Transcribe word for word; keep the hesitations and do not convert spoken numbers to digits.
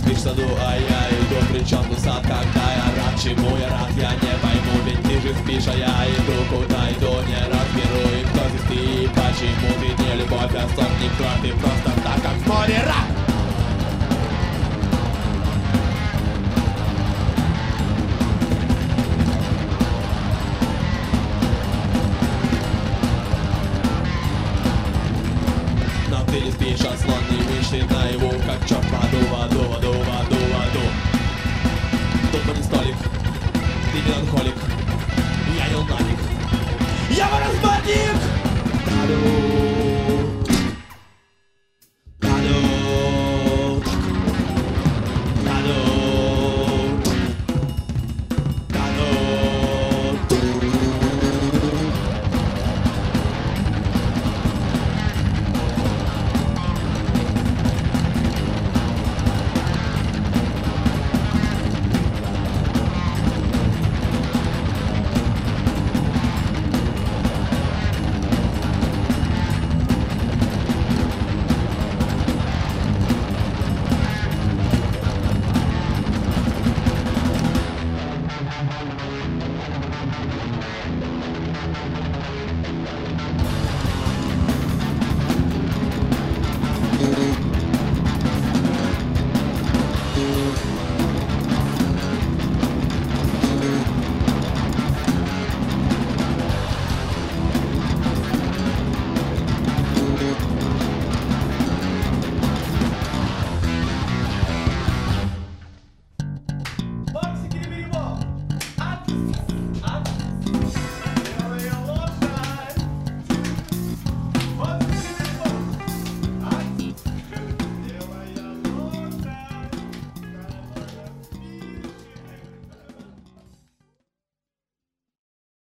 спишь в саду, а я иду. Причем тут сад, когда я рад, чему я рад, я не пойму. Ведь ты же спишь, а я иду, куда иду, не разберу. И кто здесь ты, и почему ты не любовь, а сон не кровь, ты просто так